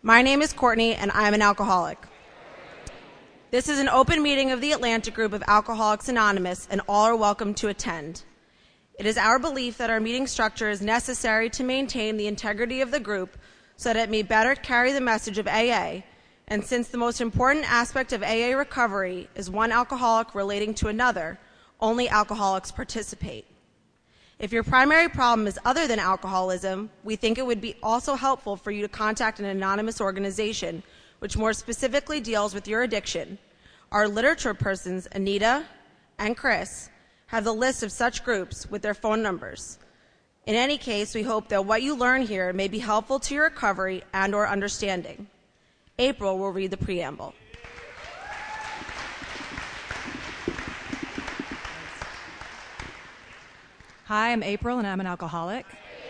My name is Courtney, and I'm an alcoholic. This is an open meeting of the Atlantic Group of Alcoholics Anonymous, and all are welcome to attend. It is our belief that our meeting structure is necessary to maintain the integrity of the group so that it may better carry the message of AA, and since the most important aspect of AA recovery is one alcoholic relating to another, only alcoholics participate. If your primary problem is other than alcoholism, we think it would be also helpful for you to contact an anonymous organization which more specifically deals with your addiction. Our literature persons, Anita and Chris, have the list of such groups with their phone numbers. In any case, we hope that what you learn here may be helpful to your recovery and or understanding. April will read the preamble. Hi, I'm April, and I'm an alcoholic.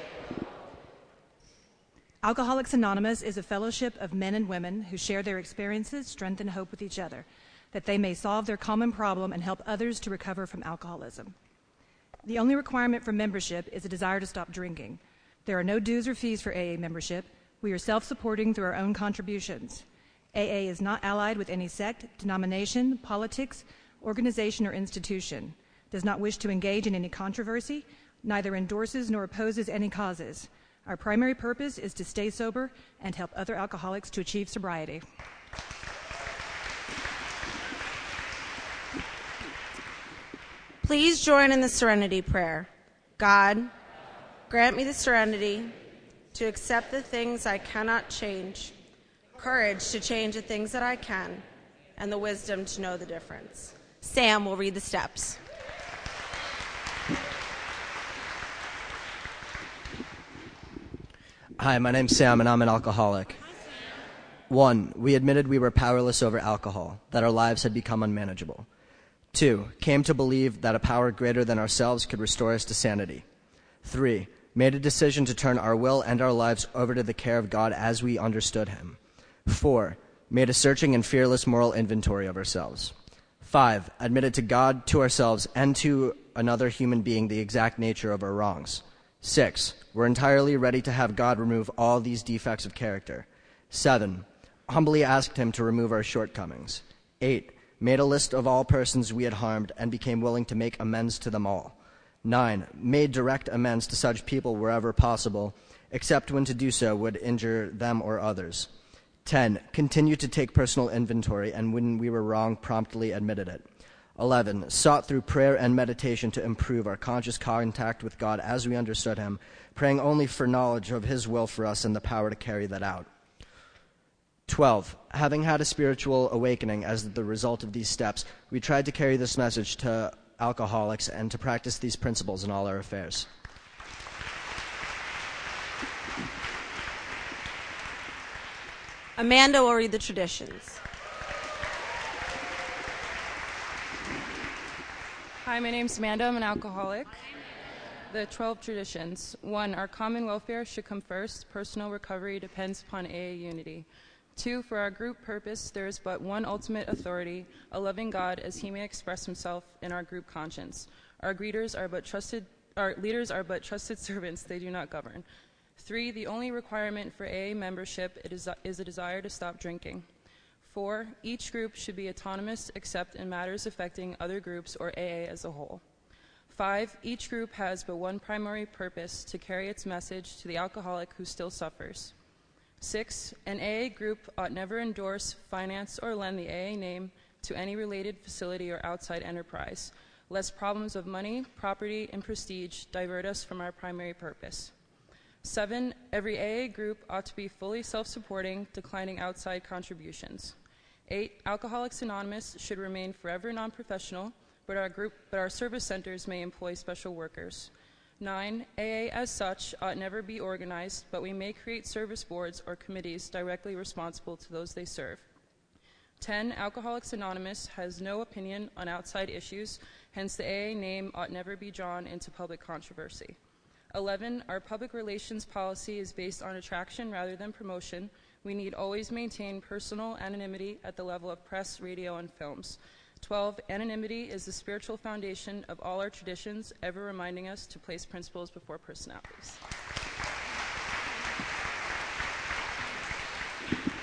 Alcoholics Anonymous is a fellowship of men and women who share their experiences, strength, and hope with each other, that they may solve their common problem and help others to recover from alcoholism. The only requirement for membership is a desire to stop drinking. There are no dues or fees for AA membership. We are self-supporting through our own contributions. AA is not allied with any sect, denomination, politics, organization, or institution, does not wish to engage in any controversy, neither endorses nor opposes any causes. Our primary purpose is to stay sober and help other alcoholics to achieve sobriety. Please join in the serenity prayer. God, grant me the serenity to accept the things I cannot change, courage to change the things that I can, and the wisdom to know the difference. Sam will read the steps. Hi, my name's Sam, and I'm an alcoholic. 1, we admitted we were powerless over alcohol, that our lives had become unmanageable. 2, came to believe that a power greater than ourselves could restore us to sanity. 3, made a decision to turn our will and our lives over to the care of God as we understood Him. 4, made a searching and fearless moral inventory of ourselves. 5, admitted to God, to ourselves, and to another human being the exact nature of our wrongs. 6, we're entirely ready to have God remove all these defects of character. 7, humbly asked Him to remove our shortcomings. 8, made a list of all persons we had harmed and became willing to make amends to them all. 9, made direct amends to such people wherever possible, except when to do so would injure them or others. 10, continued to take personal inventory, and when we were wrong, promptly admitted it. 11, sought through prayer and meditation to improve our conscious contact with God as we understood Him, praying only for knowledge of His will for us and the power to carry that out. 12, having had a spiritual awakening as the result of these steps, we tried to carry this message to alcoholics and to practice these principles in all our affairs. Amanda will read the traditions. Hi, my name's Amanda. I'm an alcoholic. The 12 traditions. 1, our common welfare should come first. Personal recovery depends upon AA unity. 2, for our group purpose, there is but one ultimate authority, a loving God, as He may express Himself in our group conscience. Our leaders are but trusted servants, they do not govern. 3, the only requirement for AA membership is a desire to stop drinking. 4, each group should be autonomous except in matters affecting other groups or AA as a whole. 5, each group has but one primary purpose, to carry its message to the alcoholic who still suffers. 6, an AA group ought never endorse, finance, or lend the AA name to any related facility or outside enterprise, lest problems of money, property, and prestige divert us from our primary purpose. 7, every AA group ought to be fully self-supporting, declining outside contributions. 8, Alcoholics Anonymous should remain forever non-professional, but our service centers may employ special workers. 9, AA as such ought never be organized, but we may create service boards or committees directly responsible to those they serve. 10, Alcoholics Anonymous has no opinion on outside issues, hence the AA name ought never be drawn into public controversy. 11, our public relations policy is based on attraction rather than promotion. We need always maintain personal anonymity at the level of press, radio, and films. 12, anonymity is the spiritual foundation of all our traditions, ever reminding us to place principles before personalities.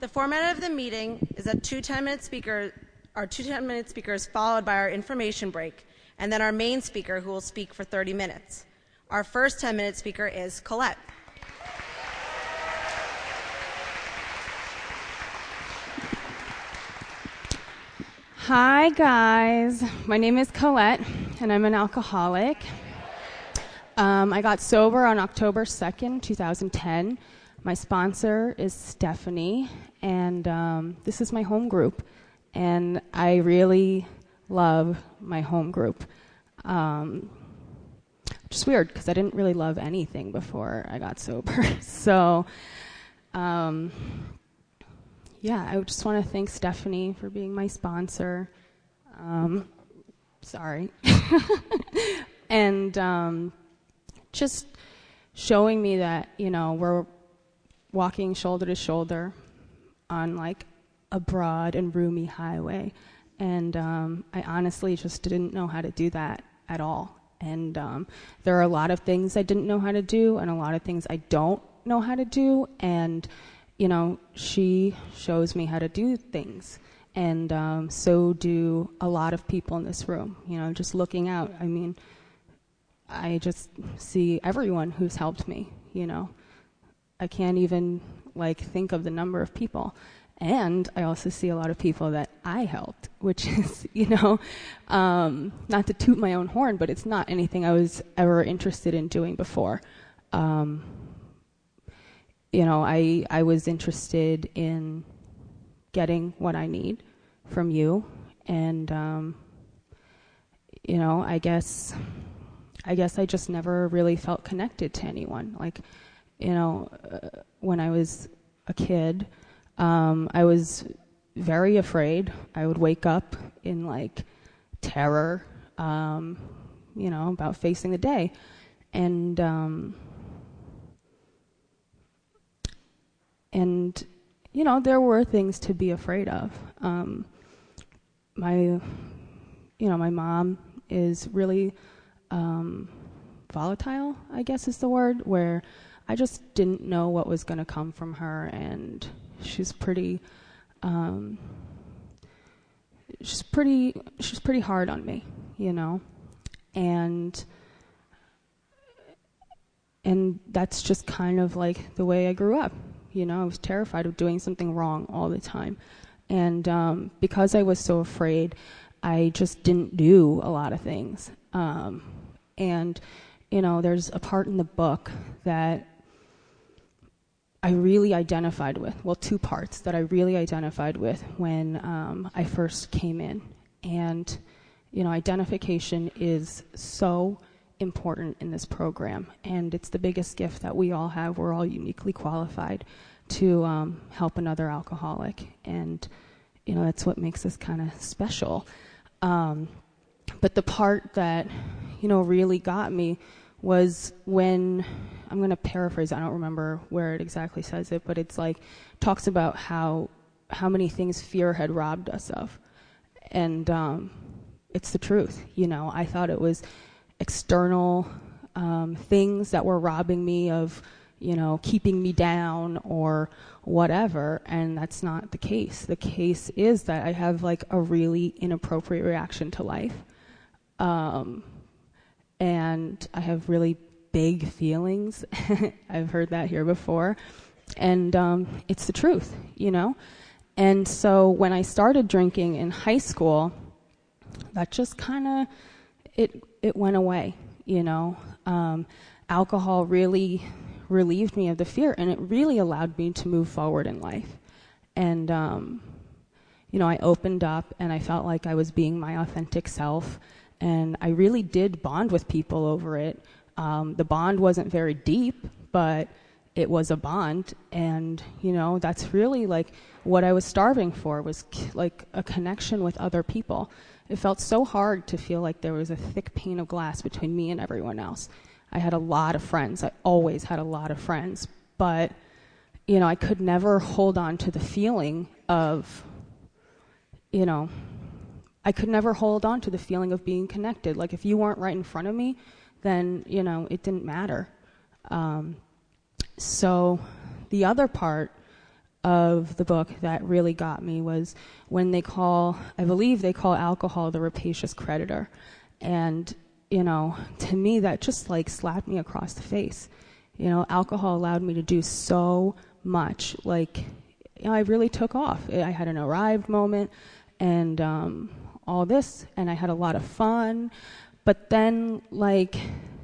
The format of the meeting is that two 10-minute speakers followed by our information break, and then our main speaker who will speak for 30 minutes. Our first 10-minute speaker is Colette. Hi guys, my name is Colette and I'm an alcoholic. I got sober on October 2nd, 2010. My sponsor is Stephanie, and this is my home group, and I really love my home group. Which is weird because I didn't really love anything before I got sober. So, yeah, I just want to thank Stephanie for being my sponsor. Sorry. And just showing me that, you know, we're walking shoulder to shoulder on like a broad and roomy highway. And I honestly just didn't know how to do that at all. And there are a lot of things I didn't know how to do and a lot of things I don't know how to do. And, you know, she shows me how to do things. And so do a lot of people in this room. You know, just looking out, I mean, I just see everyone who's helped me, you know. I can't even, like, think of the number of people. And I also see a lot of people that I helped, which is, you know, not to toot my own horn, but it's not anything I was ever interested in doing before. You know, I was interested in getting what I need from you. And, you know, I guess I just never really felt connected to anyone. Like, you know, when I was a kid, I was very afraid. I would wake up in, like, terror, you know, about facing the day. And, you know, there were things to be afraid of. My mom is really volatile, I guess is the word, where I just didn't know what was going to come from her, and she's pretty hard on me, you know, and that's just kind of like the way I grew up. You know, I was terrified of doing something wrong all the time, and because I was so afraid, I just didn't do a lot of things. And you know, there's a part in the book that I really identified with, well, two parts that I really identified with when I first came in. And, you know, identification is so important in this program, and it's the biggest gift that we all have. We're all uniquely qualified to help another alcoholic, and, you know, that's what makes us kind of special. But the part that, you know, really got me was when, I'm going to paraphrase, I don't remember where it exactly says it, but it's like, talks about how many things fear had robbed us of. And it's the truth, you know. I thought it was external things that were robbing me of, you know, keeping me down or whatever, and that's not the case. The case is that I have, like, a really inappropriate reaction to life. And I have really big feelings. I've heard that here before. And it's the truth, you know? And so when I started drinking in high school, that just kind of, it went away, you know? Alcohol really relieved me of the fear, and it really allowed me to move forward in life. And, you know, I opened up, and I felt like I was being my authentic self. And I really did bond with people over it. The bond wasn't very deep, but it was a bond. And, you know, that's really like what I was starving for, was like a connection with other people. It felt so hard to feel like there was a thick pane of glass between me and everyone else. I had a lot of friends. I always had a lot of friends. But, you know, I could never hold on to the feeling of, you know, I could never hold on to the feeling of being connected. Like, if you weren't right in front of me, then, you know, it didn't matter. So the other part of the book that really got me was when I believe they call alcohol the rapacious creditor. And, to me, that just like slapped me across the face. Alcohol allowed me to do so much. Like, I really took off. I had an arrived moment and all this, and I had a lot of fun. But then, like,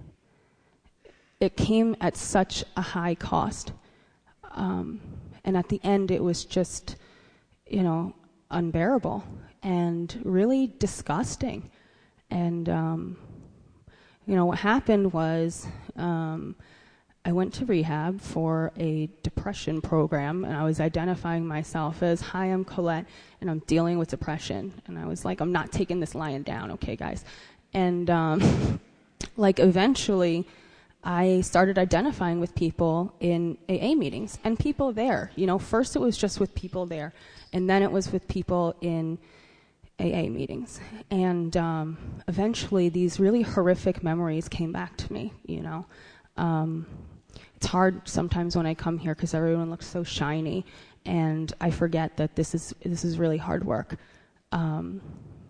it came at such a high cost. And at the end, it was just, unbearable and really disgusting. And, what happened was I went to rehab for a depression program, and I was identifying myself as, hi, I'm Colette, and I'm dealing with depression. And I was like, I'm not taking this lying down, okay, guys? And, eventually I started identifying with people in AA meetings and people there. First it was just with people there, and then it was with people in AA meetings. And eventually these really horrific memories came back to me, It's hard sometimes when I come here because everyone looks so shiny, and I forget that this is really hard work, and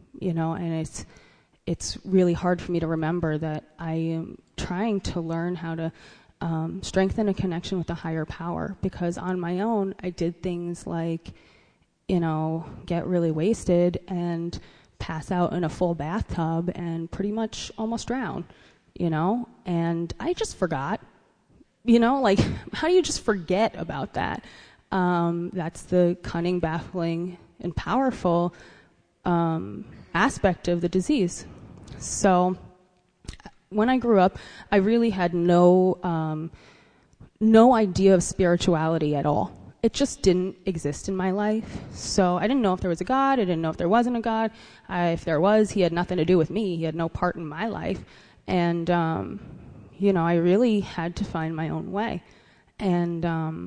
it's really hard for me to remember that I am trying to learn how to strengthen a connection with a higher power, because on my own I did things like, get really wasted and pass out in a full bathtub and pretty much almost drown, and I just forgot, how do you just forget about that? That's the cunning, baffling, and powerful aspect of the disease. So when I grew up, I really had no idea of spirituality at all. It just didn't exist in my life. So I didn't know if there was a God. I didn't know if there wasn't a God. If there was, he had nothing to do with me. He had no part in my life. And, I really had to find my own way. And,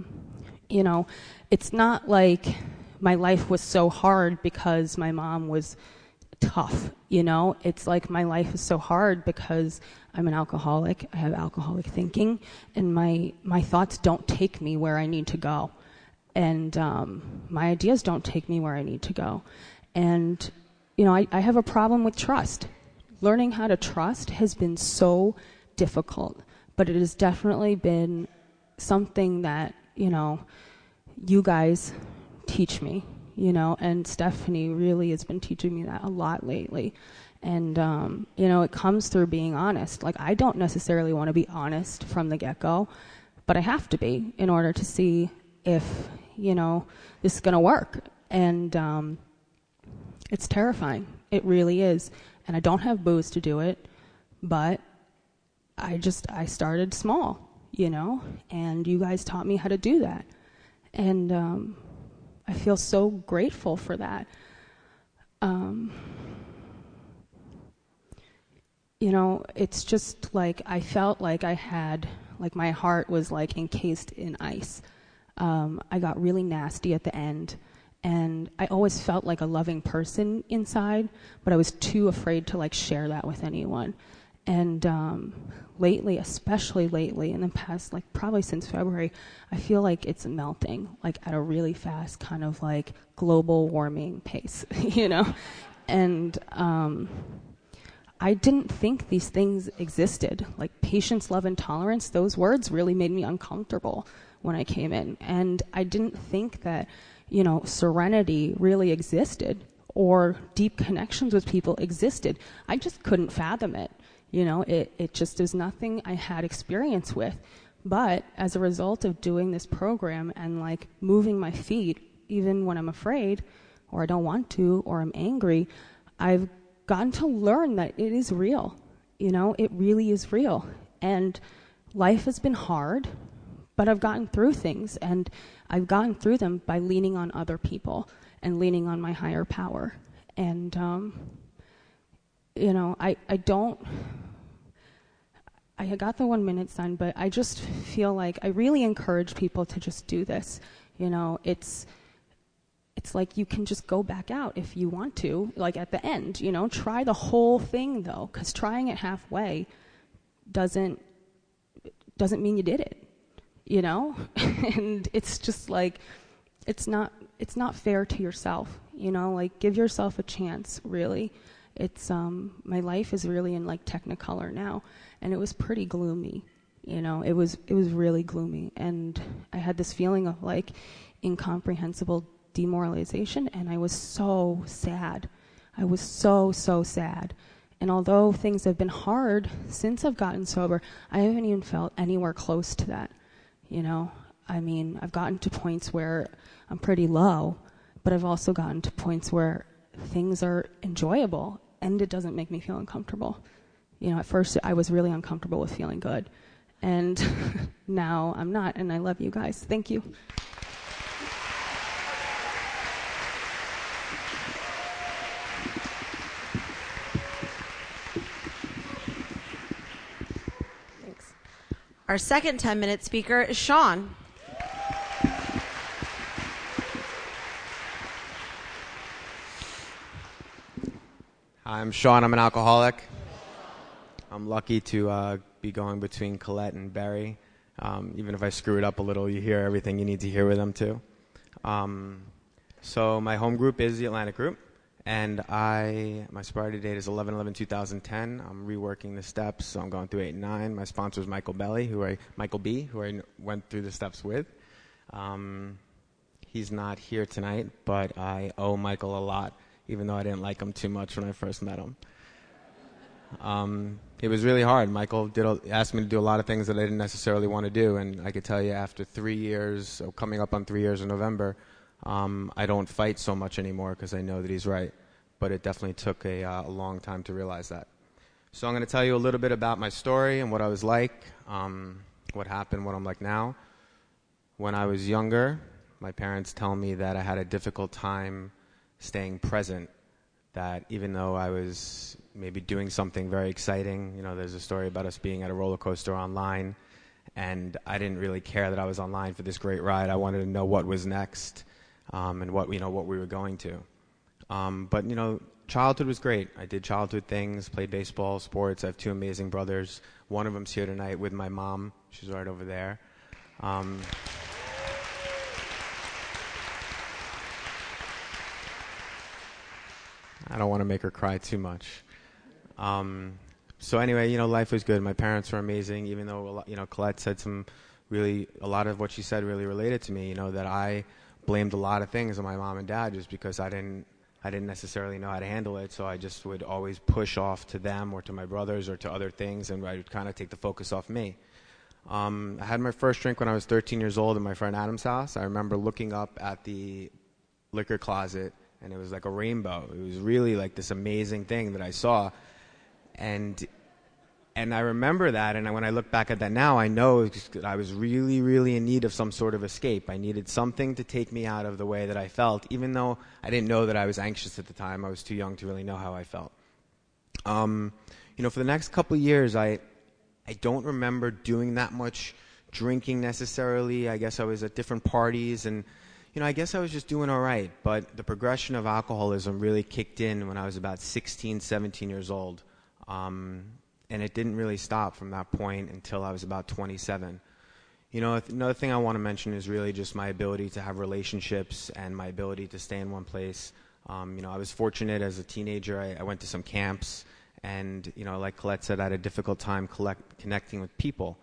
it's not like my life was so hard because my mom was tough, It's like my life is so hard because I'm an alcoholic. I have alcoholic thinking, and my thoughts don't take me where I need to go. And my ideas don't take me where I need to go. And, I have a problem with trust. Learning how to trust has been so difficult, but it has definitely been something that, you guys teach me, and Stephanie really has been teaching me that a lot lately. And, it comes through being honest. Like, I don't necessarily want to be honest from the get-go, but I have to be in order to see if, this is going to work. And it's terrifying. It really is. And I don't have booze to do it, but I started small, and you guys taught me how to do that. And I feel so grateful for that. It's just like I felt like I had, like my heart was like encased in ice. I got really nasty at the end, and I always felt like a loving person inside, but I was too afraid to like share that with anyone. And lately, especially lately, in the past, like probably since February, I feel like it's melting, like at a really fast kind of like global warming pace, And I didn't think these things existed. Like patience, love, and tolerance, those words really made me uncomfortable when I came in. And I didn't think that, serenity really existed or deep connections with people existed. I just couldn't fathom it. It just is nothing I had experience with. But as a result of doing this program and like moving my feet, even when I'm afraid or I don't want to or I'm angry, I've gotten to learn that it is real. It really is real. And life has been hard, but I've gotten through things, and I've gotten through them by leaning on other people and leaning on my higher power. And, I got the 1 minute sign, but I just feel like I really encourage people to just do this. It's like you can just go back out if you want to, like at the end, try the whole thing though, because trying it halfway doesn't mean you did it, And it's just like, it's not fair to yourself, like give yourself a chance, really. It's my life is really in like Technicolor now, and it was pretty gloomy, it was really gloomy, and I had this feeling of like incomprehensible demoralization, and I was so sad. I was so sad. And although things have been hard since I've gotten sober, I haven't even felt anywhere close to that. I've gotten to points where I'm pretty low, but I've also gotten to points where things are enjoyable and it doesn't make me feel uncomfortable. At first I was really uncomfortable with feeling good, and now I'm not, and I love you guys. Thank you. Our second 10-minute speaker is Sean. I'm Sean. I'm an alcoholic. I'm lucky to be going between Colette and Barry. Even if I screw it up a little, you hear everything you need to hear with them, too. So my home group is the Atlantic Group, and my sobriety date is 11/11/2010. I'm reworking the steps, so I'm going through 8 and 9. My sponsor is Michael B, who I went through the steps with. He's not here tonight, but I owe Michael a lot, even though I didn't like him too much when I first met him. It was really hard. Michael asked me to do a lot of things that I didn't necessarily want to do, and I could tell you after 3 years, so coming up on 3 years in November, I don't fight so much anymore because I know that he's right. But it definitely took a long time to realize that. So I'm going to tell you a little bit about my story and what I was like, what happened, what I'm like now. When I was younger, my parents tell me that I had a difficult time staying present, that even though I was maybe doing something very exciting, there's a story about us being at a roller coaster online, and I didn't really care that I was online for this great ride. I wanted to know what was next, and what we were going to. But childhood was great. I did childhood things, played baseball, sports. I have 2 amazing brothers. One of them's here tonight with my mom. She's right over there. I don't want to make her cry too much. So anyway, life was good. My parents were amazing, even though, Colette said a lot of what she said really related to me, that I blamed a lot of things on my mom and dad just because I didn't necessarily know how to handle it, so I just would always push off to them or to my brothers or to other things, and I would kind of take the focus off me. I had my first drink when I was 13 years old in my friend Adam's house. I remember looking up at the liquor closet, and it was like a rainbow. It was really like this amazing thing that I saw. And I remember that, and when I look back at that now, I know that I was really, really in need of some sort of escape. I needed something to take me out of the way that I felt, even though I didn't know that I was anxious at the time. I was too young to really know how I felt. For the next couple of years, I don't remember doing that much drinking necessarily. I guess I was at different parties, and I guess I was just doing all right. But the progression of alcoholism really kicked in when I was about 16, 17 years old. And it didn't really stop from that point until I was about 27. Another thing I want to mention is really just my ability to have relationships and my ability to stay in one place. I was fortunate as a teenager. I went to some camps, and, like Colette said, I had a difficult time connecting with people.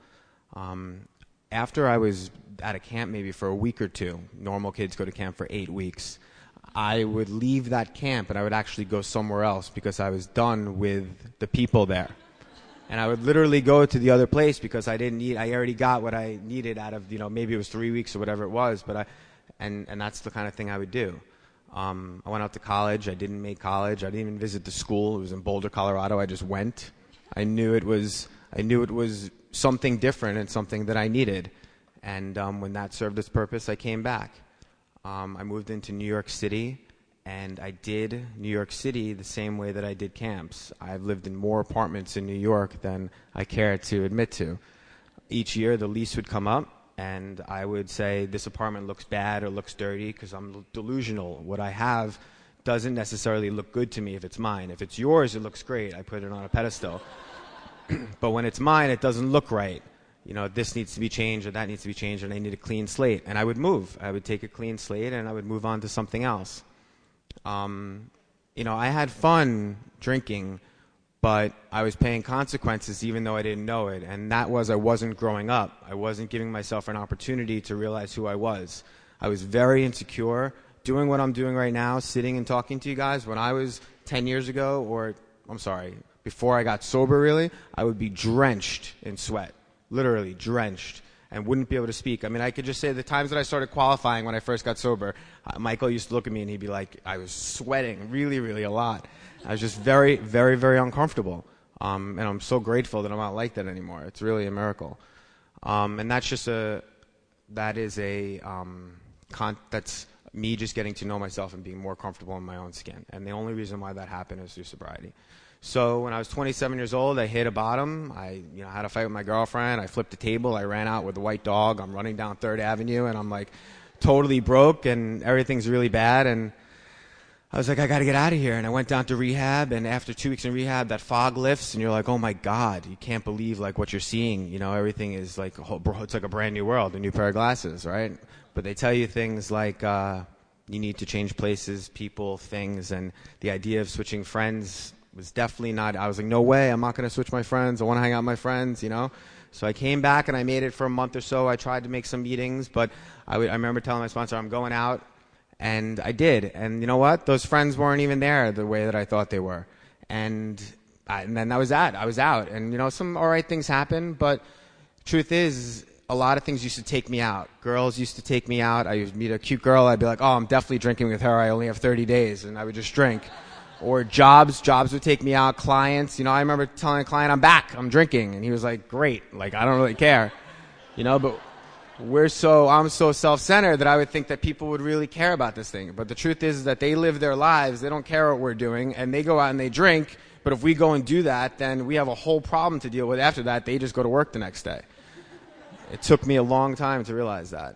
After I was at a camp maybe for a week or 2, normal kids go to camp for 8 weeks, I would leave that camp and I would actually go somewhere else because I was done with the people there. And I would literally go to the other place because I already got what I needed out of, maybe it was 3 weeks or whatever it was, and that's the kind of thing I would do. I went out to college. I didn't make college. I didn't even visit the school. It was in Boulder, Colorado. I just went. I knew it was something different and something that I needed. And when that served its purpose, I came back. I moved into New York City. And I did New York City the same way that I did camps. I've lived in more apartments in New York than I care to admit to. Each year, the lease would come up, and I would say, this apartment looks bad or looks dirty because I'm delusional. What I have doesn't necessarily look good to me if it's mine. If it's yours, it looks great. I put it on a pedestal. But when it's mine, it doesn't look right. this needs to be changed or that needs to be changed, and I need a clean slate. And I would move. I would take a clean slate and I would move on to something else. I had fun drinking, but I was paying consequences even though I didn't know it. And that was I wasn't growing up. I wasn't giving myself an opportunity to realize who I was. I was very insecure. Doing what I'm doing right now, sitting and talking to you guys, when I was 10 years ago, before I got sober really, I would be drenched in sweat. Literally drenched, and wouldn't be able to speak. I mean, I could just say the times that I started qualifying when I first got sober, Michael used to look at me and he'd be like, I was sweating really, really a lot. I was just very, very, very uncomfortable. And I'm so grateful that I'm not like that anymore. It's really a miracle. And that's me just getting to know myself and being more comfortable in my own skin. And the only reason why that happened is through sobriety. So when I was 27 years old, I hit a bottom. I had a fight with my girlfriend. I flipped a table. I ran out with a white dog. I'm running down 3rd Avenue, and I'm like totally broke, and everything's really bad. And I was like, I got to get out of here. And I went down to rehab, and after 2 weeks in rehab, that fog lifts, and you're like, oh my God, you can't believe like what you're seeing. Everything is like it's like a brand new world, a new pair of glasses, right? But they tell you things like you need to change places, people, things, and the idea of switching friends was definitely not. I was like, no way, I'm not going to switch my friends. I want to hang out with my friends, So I came back and I made it for a month or so. I tried to make some meetings, but I remember telling my sponsor, I'm going out, and I did. And you know what? Those friends weren't even there the way that I thought they were. And then that was that. I was out. And some all right things happened, but truth is, a lot of things used to take me out. Girls used to take me out. I used to meet a cute girl. I'd be like, oh, I'm definitely drinking with her. I only have 30 days. And I would just drink. Or jobs would take me out. Clients, I remember telling a client, I'm back, I'm drinking. And he was like, great. Like, I don't really care. But I'm so self-centered that I would think that people would really care about this thing. But the truth is that they live their lives. They don't care what we're doing. And they go out and they drink. But if we go and do that, then we have a whole problem to deal with after that. They just go to work the next day. It took me a long time to realize that.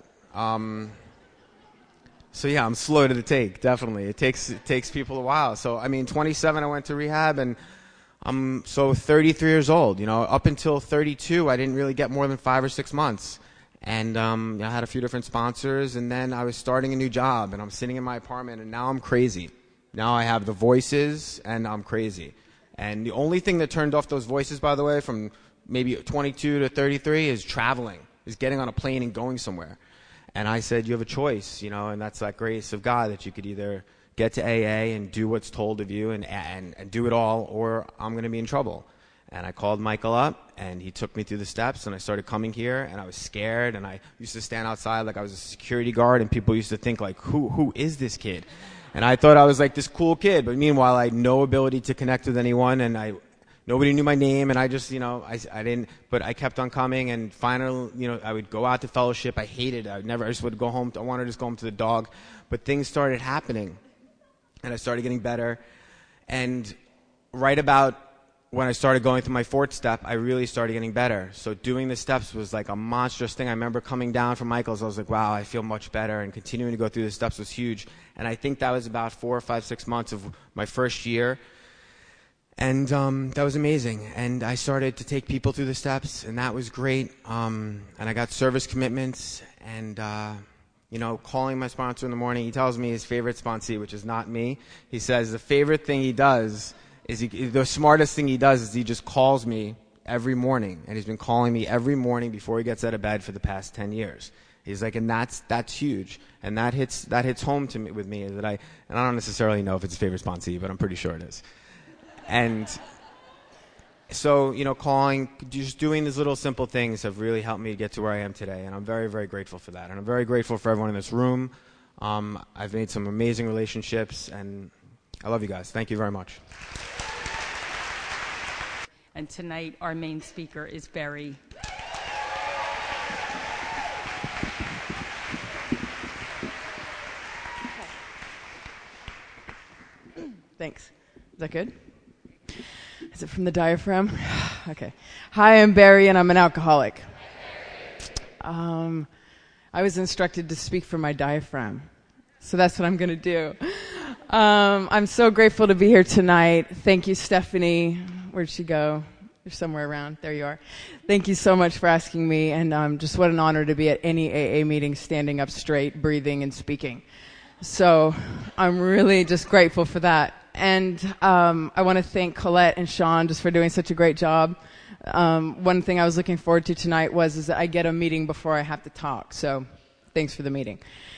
So yeah, I'm slow to the take, definitely. It takes people a while. So 27, I went to rehab, and I'm 33 years old. Up until 32, I didn't really get more than 5 or 6 months, and I had a few different sponsors, and then I was starting a new job, and I'm sitting in my apartment, and now I'm crazy. Now I have the voices, and I'm crazy. And the only thing that turned off those voices, by the way, from maybe 22 to 33, is traveling, is getting on a plane and going somewhere. And I said, you have a choice, and that's that grace of God that you could either get to AA and do what's told of you and do it all, or I'm going to be in trouble. And I called Michael up, and he took me through the steps, and I started coming here, and I was scared, and I used to stand outside like I was a security guard, and people used to think, like, who is this kid? And I thought I was like this cool kid, but meanwhile, I had no ability to connect with anyone, and nobody knew my name, and I just, I didn't, but I kept on coming, and finally, I would go out to fellowship. I hated it. I just would go home. I wanted to just go home to the dog. But things started happening, and I started getting better. And right about when I started going through my 4th step, I really started getting better. So doing the steps was like a monstrous thing. I remember coming down from Michael's. I was like, wow, I feel much better. And continuing to go through the steps was huge. And I think that was about 4 or 5, 6 months of my first year. And that was amazing. And I started to take people through the steps, and that was great. And I got service commitments, and calling my sponsor in the morning. He tells me his favorite sponsee, which is not me. He says the favorite thing he does is the smartest thing he does is he just calls me every morning, and he's been calling me every morning before he gets out of bed for the past 10 years. He's like, and that's huge, and that hits home to me with me. And I don't necessarily know if it's his favorite sponsee, but I'm pretty sure it is. And so, calling, just doing these little simple things have really helped me get to where I am today. And I'm very, very grateful for that. And I'm very grateful for everyone in this room. I've made some amazing relationships, and I love you guys. Thank you very much. And tonight, our main speaker is Barry. Thanks. Is that good? Is it from the diaphragm? Okay. Hi, I'm Barry, and I'm an alcoholic. I was instructed to speak from my diaphragm, so that's what I'm going to do. I'm so grateful to be here tonight. Thank you, Stephanie. Where'd she go? You're somewhere around. There you are. Thank you so much for asking me, and just what an honor to be at any AA meeting, standing up straight, breathing, and speaking. So I'm really just grateful for that. And I want to thank Colette and Sean just for doing such a great job. One thing I was looking forward to tonight is that I get a meeting before I have to talk. So thanks for the meeting.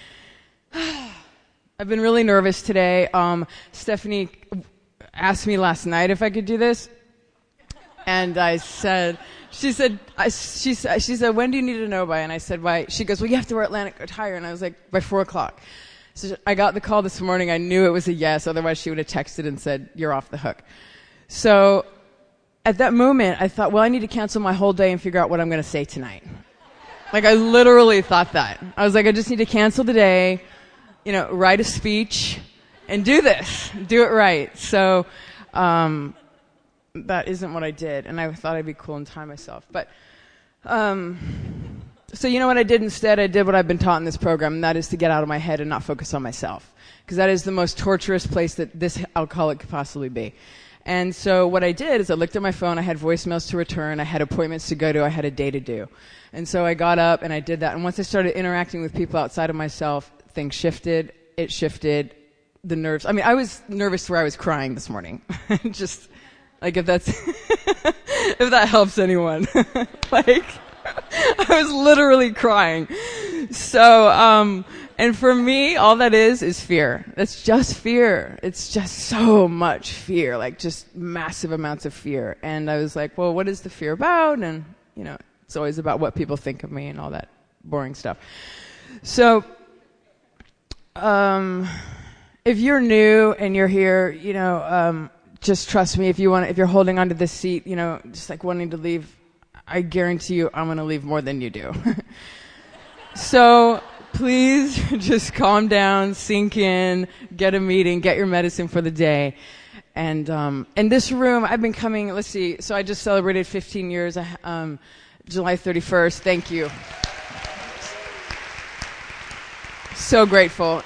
I've been really nervous today. Stephanie asked me last night if I could do this. And she said, when do you need to know by? And I said, why? She goes, well, you have to wear Atlantic attire. And I was like, by 4:00. So I got the call this morning. I knew it was a yes. Otherwise, she would have texted and said, you're off the hook. So at that moment, I thought, well, I need to cancel my whole day and figure out what I'm going to say tonight. Like, I literally thought that. I was like, I just need to cancel the day, write a speech and do this. Do it right. So, that isn't what I did, and I thought I'd be cool and tie myself. But, so you know what I did instead? I did what I've been taught in this program, and that is to get out of my head and not focus on myself. Because that is the most torturous place that this alcoholic could possibly be. And so what I did is I looked at my phone, I had voicemails to return, I had appointments to go to, I had a day to do. And so I got up and I did that. And once I started interacting with people outside of myself, things shifted, it shifted, the nerves. I mean, I was nervous where I was crying this morning. Just... like if that helps anyone. Like, I was literally crying. So, and for me, all that is fear. It's just fear. It's just so much fear, like just massive amounts of fear. And I was like, well, what is the fear about? And, it's always about what people think of me and all that boring stuff. So, if you're new and you're here, just trust me, if you're holding onto this seat, just like wanting to leave, I guarantee you I'm going to leave more than you do. So please just calm down, sink in, get a meeting, get your medicine for the day. And in this room, I've been coming, let's see, so I just celebrated 15 years, July 31st. Thank you. So grateful.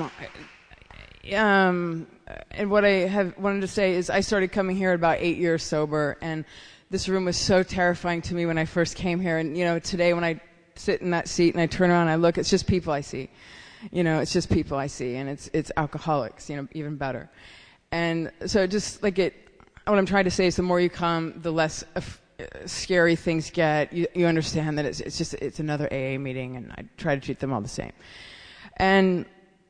And what I have wanted to say is I started coming here at about 8 years sober, and this room was so terrifying to me when I first came here. And, today when I sit in that seat and I turn around and I look, it's just people I see. It's just people I see, and it's alcoholics, even better. And so just like what I'm trying to say is the more you come, the less scary things get. You understand that it's another AA meeting, and I try to treat them all the same. And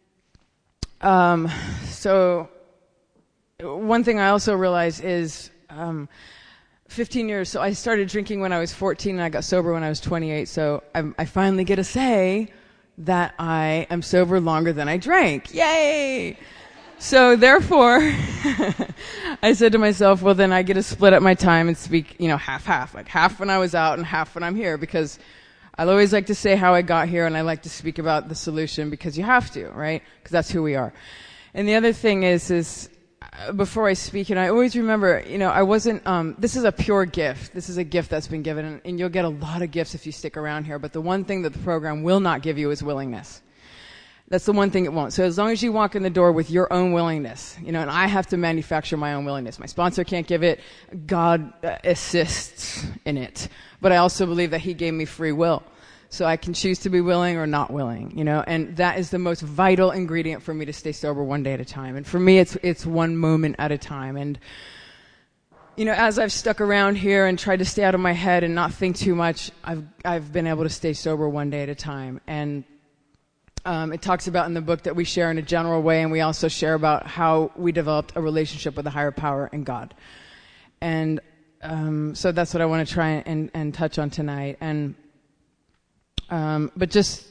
so one thing I also realized is 15 years. So I started drinking when I was 14 and I got sober when I was 28. So I finally get to say that I am sober longer than I drank. Yay! So therefore, I said to myself, well, then I get to split up my time and speak, half-half. Like half when I was out and half when I'm here, because I always like to say how I got here, and I like to speak about the solution because you have to, right? Because that's who we are. And the other thing is before I speak, and I always remember, I wasn't, this is a pure gift. This is a gift that's been given, and you'll get a lot of gifts if you stick around here, but the one thing that the program will not give you is willingness. That's the one thing it won't. So as long as you walk in the door with your own willingness, and I have to manufacture my own willingness. My sponsor can't give it. God assists in it. But I also believe that he gave me free will. So I can choose to be willing or not willing, and that is the most vital ingredient for me to stay sober one day at a time. And for me, it's one moment at a time. And, as I've stuck around here and tried to stay out of my head and not think too much, I've been able to stay sober one day at a time. And it talks about in the book that we share in a general way, and we also share about how we developed a relationship with a higher power and God. And so that's what I want to try and touch on tonight. And but just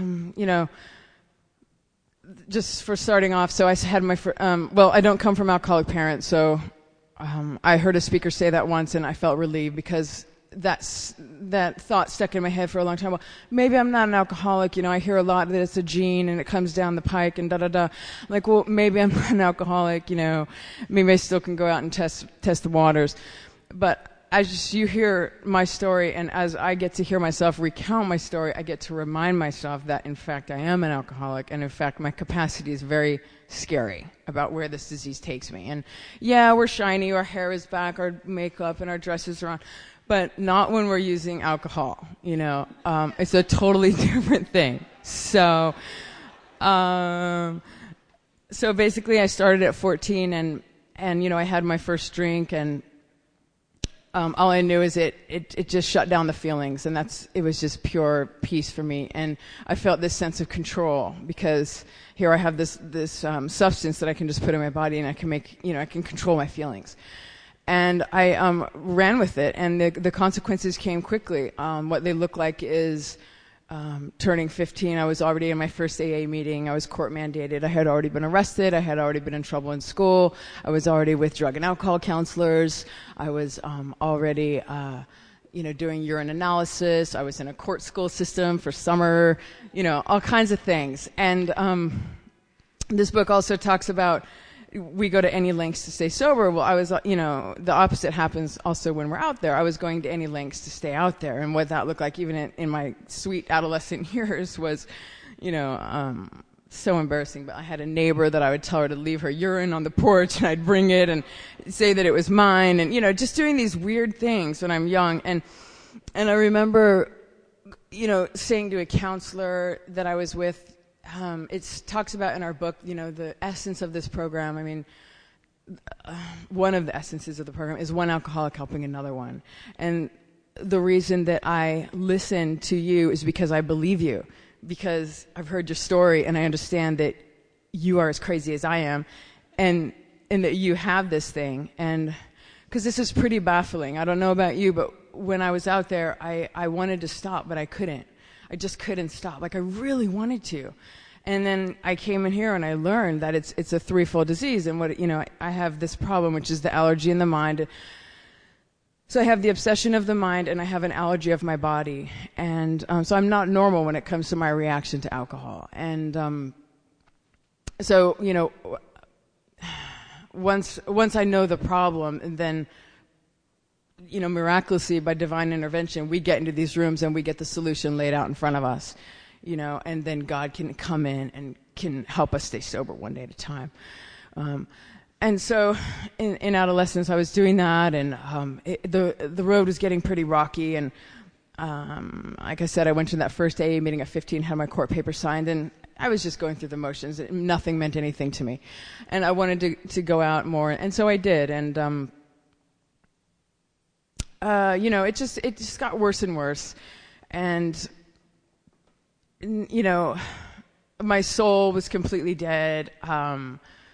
just for starting off, so I had my I don't come from alcoholic parents, so I heard a speaker say that once, and I felt relieved because that thought stuck in my head for a long time. Well, maybe I'm not an alcoholic. I hear a lot that it's a gene and it comes down the pike and da-da-da. I'm like, well, maybe I'm not an alcoholic, maybe I still can go out and test the waters. But as you hear my story, and as I get to hear myself recount my story, I get to remind myself that, in fact, I am an alcoholic, and in fact, my capacity is very scary about where this disease takes me. And yeah, we're shiny, our hair is back, our makeup and our dresses are on, but not when we're using alcohol. It's a totally different thing. So basically, I started at 14, and I had my first drink, and all I knew is it just shut down the feelings, and it was just pure peace for me. And I felt this sense of control, because here I have this substance that I can just put in my body, and I can control my feelings. And I ran with it, and the consequences came quickly. What they look like is turning 15, I was already in my first AA meeting. I was court mandated. I had already been arrested. I had already been in trouble in school. I was already with drug and alcohol counselors. I was already, doing urine analysis. I was in a court school system for summer, all kinds of things. And this book also talks about we go to any lengths to stay sober. Well, I was, the opposite happens also when we're out there. I was going to any lengths to stay out there. And what that looked like, even in my sweet adolescent years, was, so embarrassing. But I had a neighbor that I would tell her to leave her urine on the porch, and I'd bring it and say that it was mine. And, just doing these weird things when I'm young. And I remember, saying to a counselor that I was with, it talks about in our book, the essence of this program. I mean, one of the essences of the program is one alcoholic helping another one. And the reason that I listen to you is because I believe you, because I've heard your story, and I understand that you are as crazy as I am, and that you have this thing. And because this is pretty baffling. I don't know about you, but when I was out there, I wanted to stop, but I couldn't. I just couldn't stop. Like, I really wanted to. And then I came in here and I learned that it's a threefold disease. And I have this problem, which is the allergy in the mind. So I have the obsession of the mind, and I have an allergy of my body. And so I'm not normal when it comes to my reaction to alcohol. And once I know the problem, and then miraculously, by divine intervention, we get into these rooms and we get the solution laid out in front of us, and then God can come in and can help us stay sober one day at a time. And so in adolescence, I was doing that, and the road was getting pretty rocky. And like I said, I went to that first AA meeting at 15, had my court paper signed, and I was just going through the motions. Nothing meant anything to me. And I wanted to go out more, and so I did. And it just got worse and worse. And, my soul was completely dead. I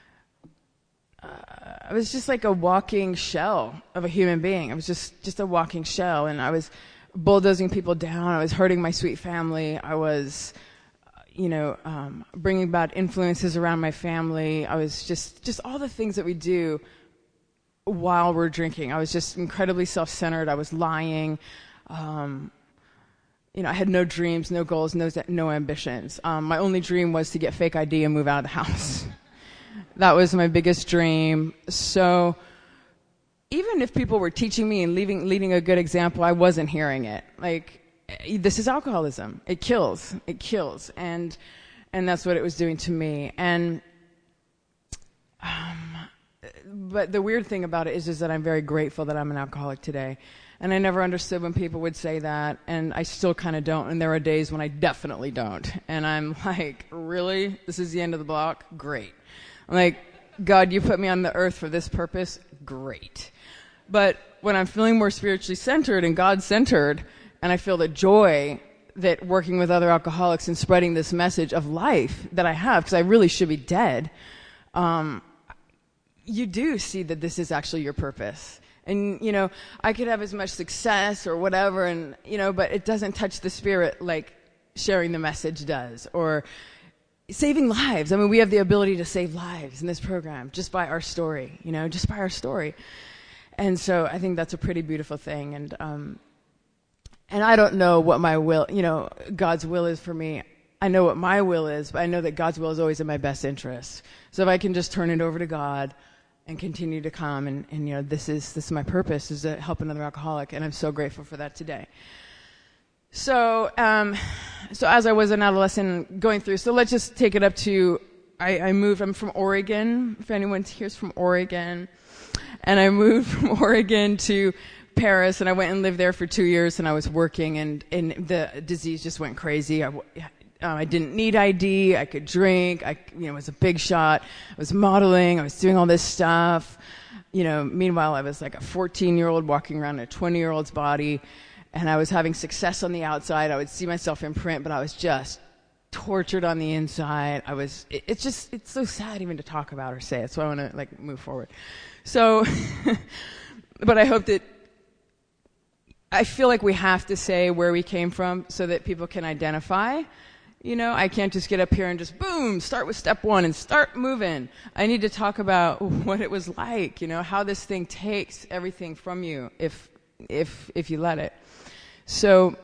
was just like a walking shell of a human being. I was just a walking shell, and I was bulldozing people down. I was hurting my sweet family. I was, bringing bad influences around my family. I was just all the things that we do while we're drinking. I was just incredibly self-centered. I was lying. I had no dreams, no goals, no ambitions. My only dream was to get fake ID and move out of the house. That was my biggest dream. So even if people were teaching me and leading a good example, I wasn't hearing it. Like, this is alcoholism. It kills. And that's what it was doing to me. And but the weird thing about it is that I'm very grateful that I'm an alcoholic today. And I never understood when people would say that, and I still kind of don't. And there are days when I definitely don't. And I'm like, really? This is the end of the block? Great. I'm like, God, you put me on the earth for this purpose? Great. But when I'm feeling more spiritually centered and God-centered, and I feel the joy that working with other alcoholics and spreading this message of life that I have, because I really should be dead, you do see that this is actually your purpose. And, I could have as much success or whatever, and, but it doesn't touch the spirit like sharing the message does, or saving lives. I mean, we have the ability to save lives in this program just by our story, just by our story. And so I think that's a pretty beautiful thing. And I don't know what my will, God's will is for me. I know what my will is, but I know that God's will is always in my best interest. So if I can just turn it over to God, and continue to come. And this is my purpose, is to help another alcoholic, and I'm so grateful for that today. So as I was an adolescent going through, so let's just take it up to, I'm from Oregon, if anyone here's from Oregon, and I moved from Oregon to Paris, and I went and lived there for 2 years, and I was working, and the disease just went crazy. I didn't need ID. I could drink. I was a big shot. I was modeling. I was doing all this stuff. Meanwhile, I was like a 14-year-old walking around in a 20-year-old's body, and I was having success on the outside. I would see myself in print, but I was just tortured on the inside. It's so sad even to talk about or say it. So I want to move forward. So, but I hope that, I feel like we have to say where we came from so that people can identify. I can't just get up here and just boom, start with step one and start moving. I need to talk about what it was like, how this thing takes everything from you if you let it. So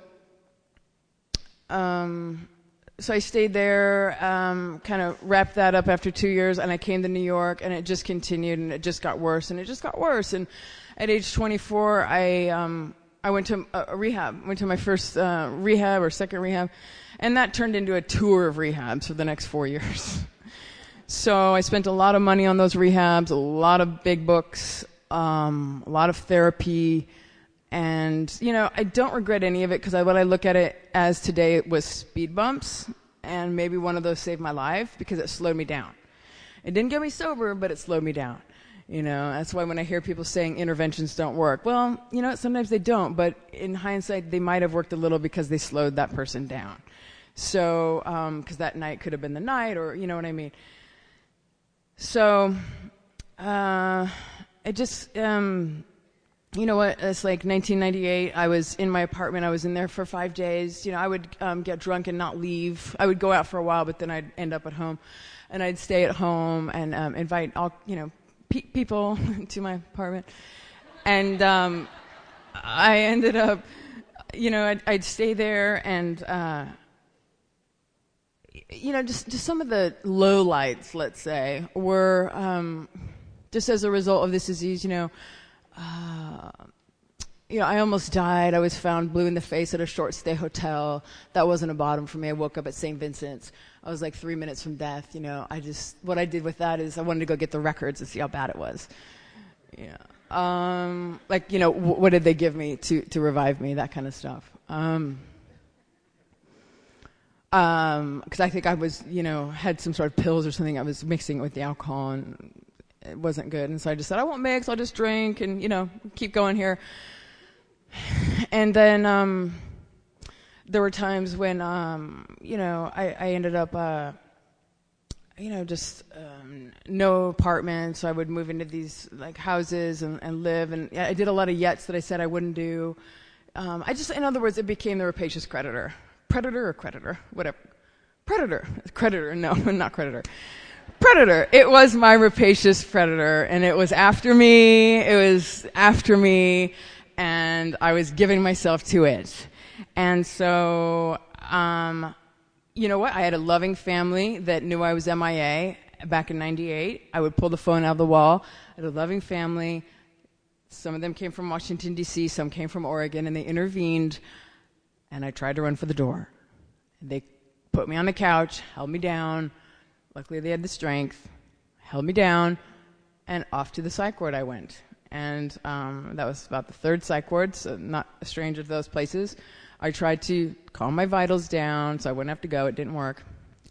I stayed there, kind of wrapped that up after 2 years, and I came to New York, and it just continued, and it just got worse, and it just got worse. And at age 24, I went to a rehab. Went to my first rehab or second rehab, and that turned into a tour of rehabs for the next 4 years. So I spent a lot of money on those rehabs, a lot of big books, a lot of therapy, and I don't regret any of it, because what I look at it as today, it was speed bumps, and maybe one of those saved my life because it slowed me down. It didn't get me sober, but it slowed me down. That's why when I hear people saying interventions don't work, well, sometimes they don't, but in hindsight, they might have worked a little because they slowed that person down. So, because that night could have been the night, or you know what I mean. So, it just, it's like 1998. I was in my apartment. I was in there for 5 days. I would get drunk and not leave. I would go out for a while, but then I'd end up at home, and I'd stay at home and invite all, people to my apartment. And I ended up, I'd stay there, and just some of the lowlights, let's say, were just as a result of this disease. I almost died. I was found blue in the face at a short stay hotel. That wasn't a bottom for me. I woke up at St. Vincent's. I was like 3 minutes from death. What I did with that is I wanted to go get the records and see how bad it was. What did they give me to revive me? That kind of stuff. Because I think I was, had some sort of pills or something. I was mixing it with the alcohol, and it wasn't good. And so I just said, I won't mix. I'll just drink and, keep going here. And then there were times when, I ended up, no apartment. So I would move into these houses and live. And I did a lot of yets that I said I wouldn't do. In other words, it became the rapacious creditor. Predator or creditor? Whatever. Predator. Creditor. No, not creditor. Predator. It was my rapacious predator, and it was after me. And I was giving myself to it. And so, you know what? I had a loving family that knew I was MIA back in 98. I would pull the phone out of the wall. I had a loving family. Some of them came from Washington, D.C., some came from Oregon, and they intervened, and I tried to run for the door. They put me on the couch, held me down. Luckily, they had the strength, held me down, and off to the psych ward I went. And that was about the third psych ward, so not a stranger to those places. I tried to calm my vitals down so I wouldn't have to go. It didn't work.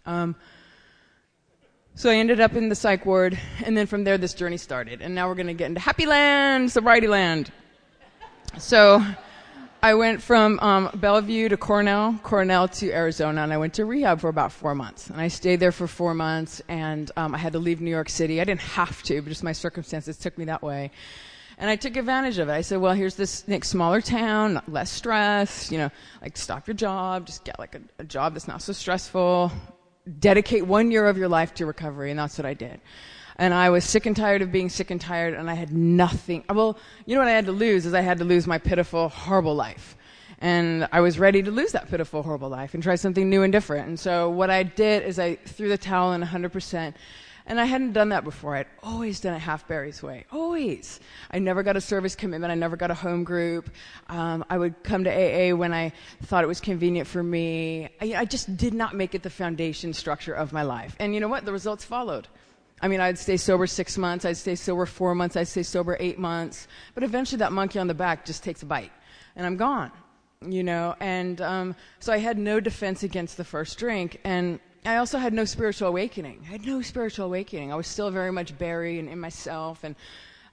So I ended up in the psych ward, and then from there this journey started. And now we're going to get into happy land, sobriety land. So I went from Bellevue to Cornell to Arizona, and I went to rehab for about 4 months. And I stayed there for 4 months, and I had to leave New York City. I didn't have to, but just my circumstances took me that way. And I took advantage of it. I said, well, here's this next smaller town, less stress, stop your job, just get a job that's not so stressful, dedicate 1 year of your life to recovery, and that's what I did. And I was sick and tired of being sick and tired, and I had nothing. Well, you know what I had to lose is I had to lose my pitiful, horrible life. And I was ready to lose that pitiful, horrible life and try something new and different. And so what I did is I threw the towel in 100%, And I hadn't done that before. I'd always done it half Barry's way. Always. I never got a service commitment. I never got a home group. I would come to AA when I thought it was convenient for me. I just did not make it the foundation structure of my life. And you know what? The results followed. I mean, I'd stay sober 6 months. I'd stay sober 4 months. I'd stay sober 8 months. But eventually that monkey on the back just takes a bite. And I'm gone. And so I had no defense against the first drink. And I also had no spiritual awakening. I was still very much Barry and in myself, and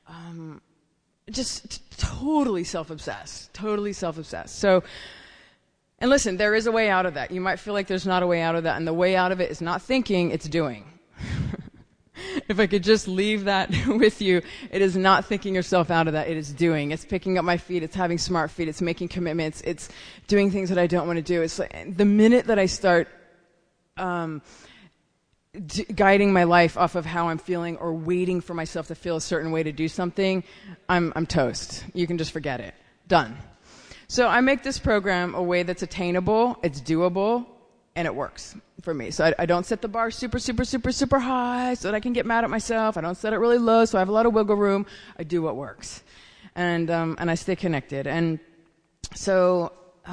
just totally self-obsessed. So, and listen, there is a way out of that. You might feel like there's not a way out of that, and the way out of it is not thinking, it's doing. If I could just leave that with you, it is not thinking yourself out of that. It is doing. It's picking up my feet. It's having smart feet. It's making commitments. It's doing things that I don't want to do. It's like the minute that I start guiding my life off of how I'm feeling or waiting for myself to feel a certain way to do something, I'm toast. You can just forget it. Done. So I make this program a way that's attainable, it's doable, and it works for me. So I don't set the bar super, super, super, super high so that I can get mad at myself. I don't set it really low so I have a lot of wiggle room. I do what works. And I stay connected. And so,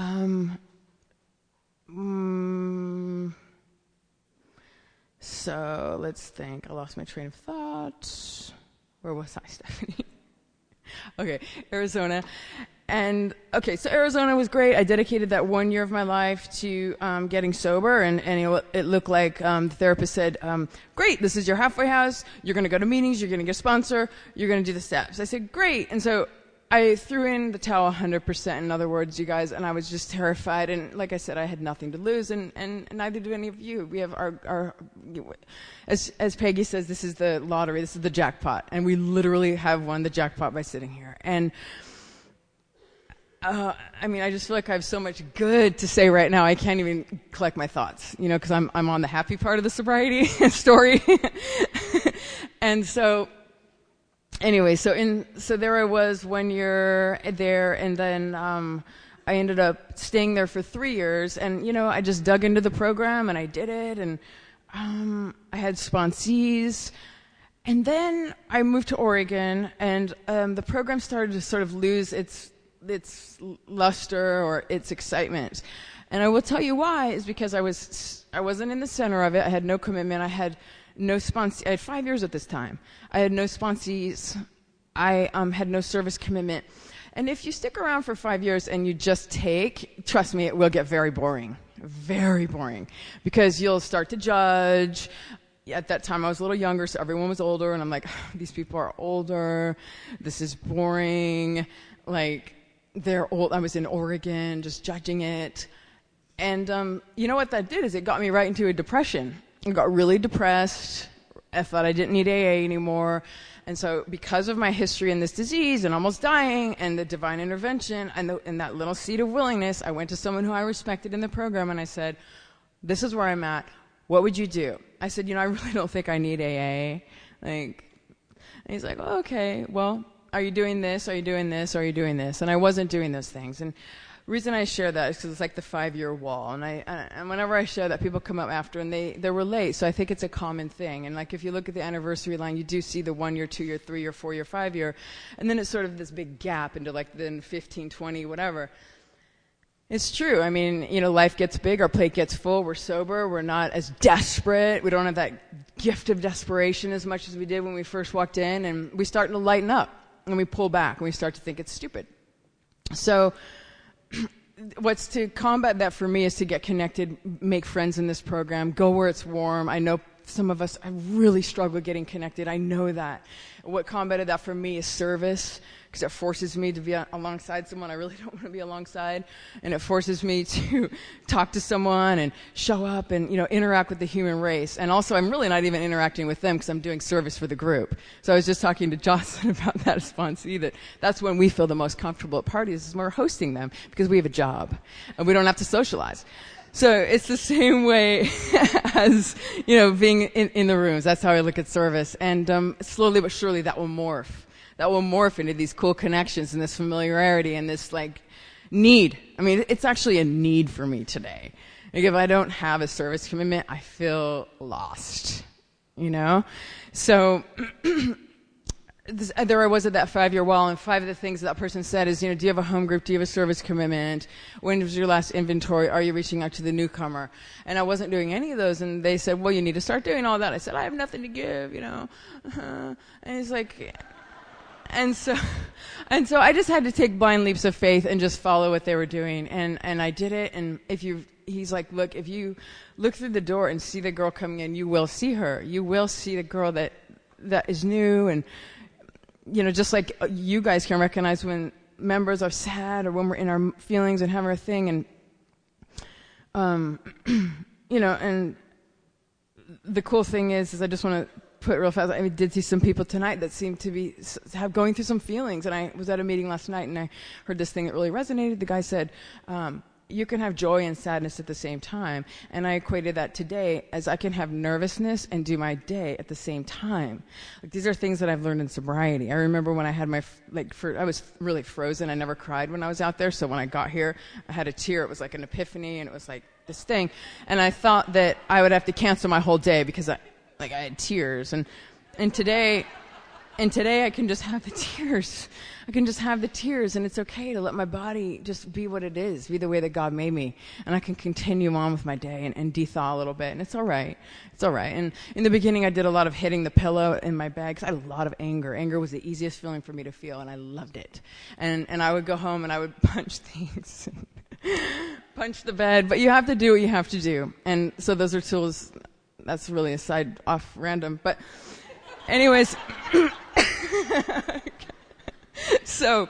so let's think. I lost my train of thought. Where was I, Stephanie? Okay, Arizona. And okay, so Arizona was great. I dedicated that 1 year of my life to getting sober, and it looked like the therapist said, great, this is your halfway house. You're going to go to meetings. You're going to get a sponsor. You're going to do the steps. I said, great. And so I threw in the towel 100%, in other words, you guys, and I was just terrified. And like I said, I had nothing to lose, and neither do any of you. We have our as Peggy says, this is the lottery. This is the jackpot. And we literally have won the jackpot by sitting here. And I just feel like I have so much good to say right now. I can't even collect my thoughts, because I'm on the happy part of the sobriety story. And so, anyway, so there I was 1 year there, and then I ended up staying there for 3 years. And I just dug into the program, and I did it, and I had sponsees. And then I moved to Oregon, and the program started to sort of lose its luster or its excitement. And I will tell you why, is because I wasn't in the center of it. I had no commitment. I had no I had 5 years at this time. I had no sponsees. I had no service commitment. And if you stick around for 5 years and you just take, trust me, it will get very boring. Very boring. Because you'll start to judge. At that time, I was a little younger, so everyone was older. And I'm like, these people are older. This is boring. Like, they're old. I was in Oregon just judging it. And you know what that did is it got me right into a depression. I got really depressed. I thought I didn't need AA anymore. And so because of my history in this disease and almost dying and the divine intervention and that little seed of willingness, I went to someone who I respected in the program and I said, this is where I'm at. What would you do? I said, I really don't think I need AA. And he's like, oh, okay, well, are you doing this? Are you doing this? Are you doing this? And I wasn't doing those things. And the reason I share that is because it's like the 5-year wall. And whenever I share that, people come up after and they relate. So I think it's a common thing. And like if you look at the anniversary line, you do see the 1 year, 2 year, 3 year, 4 year, 5 year. And then it's sort of this big gap into like then 15, 20, whatever. It's true. I mean, life gets big, our plate gets full, we're sober, we're not as desperate, we don't have that gift of desperation as much as we did when we first walked in, and we start to lighten up, and we pull back, and we start to think it's stupid. So what's to combat that for me is to get connected, make friends in this program, go where it's warm. I know some of us, I really struggle getting connected. I know that. What combated that for me is service, because it forces me to be alongside someone I really don't want to be alongside, and it forces me to talk to someone and show up and interact with the human race. And also, I'm really not even interacting with them because I'm doing service for the group. So I was just talking to Jocelyn about that sponsee, that's when we feel the most comfortable at parties is when we're hosting them because we have a job and we don't have to socialize. So it's the same way as, being in the rooms. That's how I look at service. And slowly but surely that will morph. That will morph into these cool connections and this familiarity and this, need. I mean, it's actually a need for me today. Like, if I don't have a service commitment, I feel lost. you know? So there I was at that 5-year wall, and 5 of the things that person said is, do you have a home group? Do you have a service commitment? When was your last inventory? Are you reaching out to the newcomer? And I wasn't doing any of those, and they said, well, you need to start doing all that. I said, I have nothing to give, And he's like, and so I just had to take blind leaps of faith and just follow what they were doing, and I did it. And he's like, look, if you look through the door and see the girl coming in, you will see her. You will see the girl that is new, and just like you guys can recognize when members are sad or when we're in our feelings and have our thing, and and the cool thing is I just want to put real fast. I did see some people tonight that seemed to be going through some feelings, and I was at a meeting last night and I heard this thing that really resonated. The guy said, you can have joy and sadness at the same time. And I equated that today as I can have nervousness and do my day at the same time. Like, these are things that I've learned in sobriety. I remember when I had I was really frozen. I never cried when I was out there. So when I got here, I had a tear. It was like an epiphany, and it was like this thing. And I thought that I would have to cancel my whole day because I had tears. And today I can just have the tears. I can just have the tears, and it's okay to let my body just be what it is, be the way that God made me. And I can continue on with my day and de-thaw a little bit, and it's all right. It's all right. And in the beginning, I did a lot of hitting the pillow in my bag, because I had a lot of anger. Anger was the easiest feeling for me to feel, and I loved it. And I would go home, and I would punch things, punch the bed. But you have to do what you have to do. And so those are tools. That's really a side off random. But anyways... So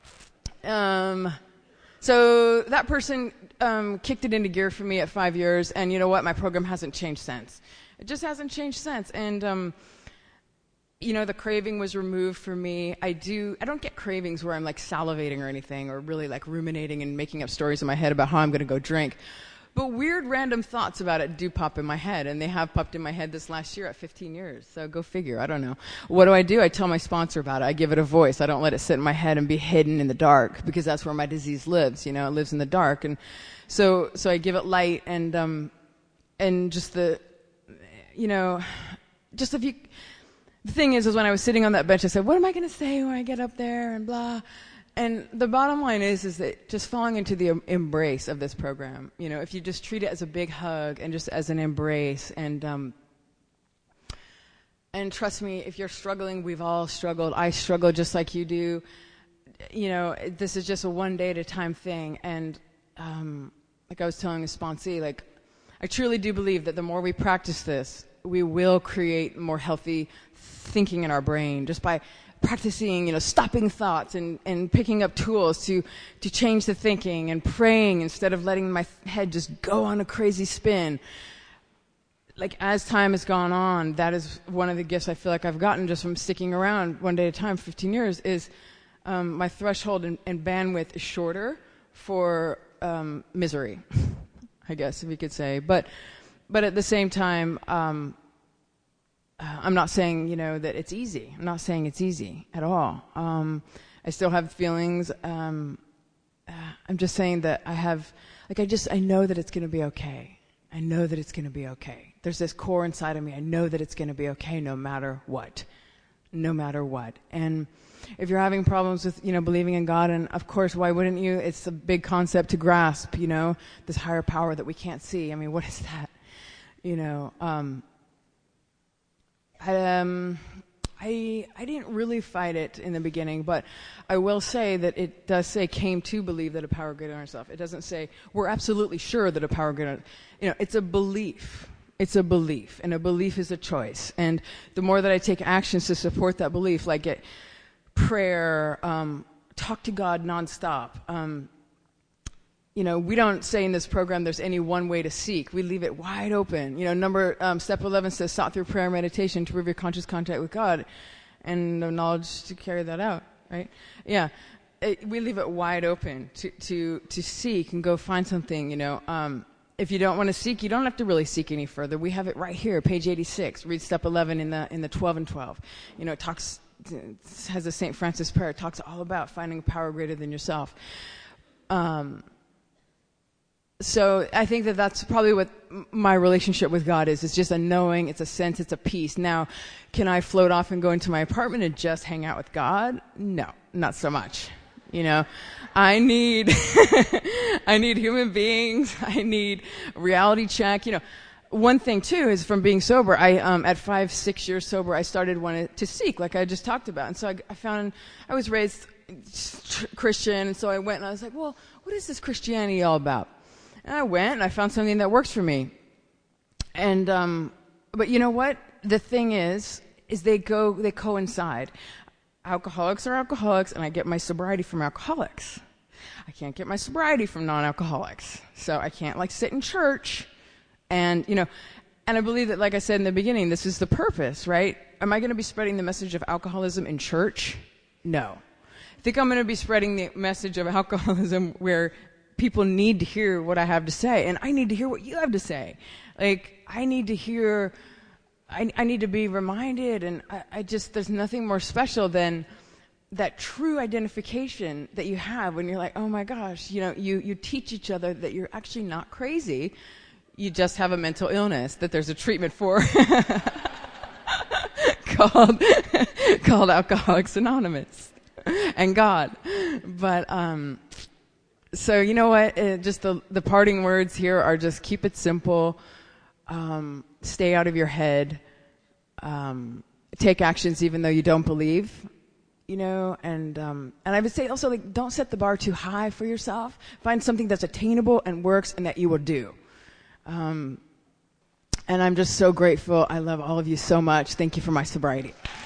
that person kicked it into gear for me at 5 years, and you know what? My program hasn't changed since. It just hasn't changed since. And the craving was removed for me. I don't get cravings where I'm like salivating or anything, or really like ruminating and making up stories in my head about how I'm going to go drink. But weird random thoughts about it do pop in my head, and they have popped in my head this last year at 15 years. So go figure. I don't know. What do? I tell my sponsor about it. I give it a voice. I don't let it sit in my head and be hidden in the dark, because that's where my disease lives. It lives in the dark. And so I give it light, and just the thing is when I was sitting on that bench, I said, what am I going to say when I get up there, and blah. And the bottom line is that just falling into the embrace of this program, if you just treat it as a big hug and just as an embrace, and trust me, if you're struggling, we've all struggled. I struggle just like you do. This is just a one day at a time thing. And like I was telling a sponsee, I truly do believe that the more we practice this, we will create more healthy thinking in our brain, just by practicing, stopping thoughts and picking up tools to change the thinking, and praying instead of letting my head just go on a crazy spin. As time has gone on, that is one of the gifts I feel like I've gotten just from sticking around one day at a time, 15 years, is my threshold and bandwidth is shorter for misery, I guess, if you could say. But at the same time, I'm not saying, that it's easy. I'm not saying it's easy at all. I still have feelings. I'm just saying that I know that it's going to be okay. I know that it's going to be okay. There's this core inside of me. I know that it's going to be okay no matter what. No matter what. And if you're having problems with, believing in God, and of course, why wouldn't you? It's a big concept to grasp, this higher power that we can't see. I mean, what is that? I didn't really fight it in the beginning, but I will say that it does say came to believe that a power greater than ourselves. It doesn't say we're absolutely sure that a power greater. It's a belief. It's a belief, and a belief is a choice. And the more that I take actions to support that belief, like get prayer, talk to God nonstop. We don't say in this program there's any one way to seek. We leave it wide open. Step 11 says, sought through prayer and meditation to prove your conscious contact with God, and the knowledge to carry that out, right? Yeah. We leave it wide open to seek and go find something, If you don't want to seek, you don't have to really seek any further. We have it right here, page 86. Read step 11 in the 12 and 12. It has a St. Francis prayer. It talks all about finding a power greater than yourself. So I think that that's probably what my relationship with God is. It's just a knowing, it's a sense, it's a peace. Now, can I float off and go into my apartment and just hang out with God? No, not so much. You know, I need I need human beings. I need a reality check. You know, one thing too is from being sober. I at 5-6 years sober, I started wanting to seek, like I just talked about. And so I found I was raised Christian, and so I went and I was like, well, what is this Christianity all about? And I went and I found something that works for me. And but you know what? The thing is they coincide. Alcoholics are alcoholics, and I get my sobriety from alcoholics. I can't get my sobriety from non-alcoholics. So I can't like sit in church and, you know, and I believe that, like I said in the beginning, this is the purpose, right? Am I going to be spreading the message of alcoholism in church? No. I think I'm going to be spreading the message of alcoholism where people need to hear what I have to say, and I need to hear what you have to say. Like, I need to hear, I need to be reminded, and I just, there's nothing more special than that true identification that you have when you're like, oh my gosh, you know, you teach each other that you're actually not crazy. You just have a mental illness that there's a treatment for called Alcoholics Anonymous and God. But, so you know what? Just the parting words here are just keep it simple. Stay out of your head. Take actions even though you don't believe. You know, and I would say also, like, don't set the bar too high for yourself. Find something that's attainable and works and that you will do. And I'm just so grateful. I love all of you so much. Thank you for my sobriety.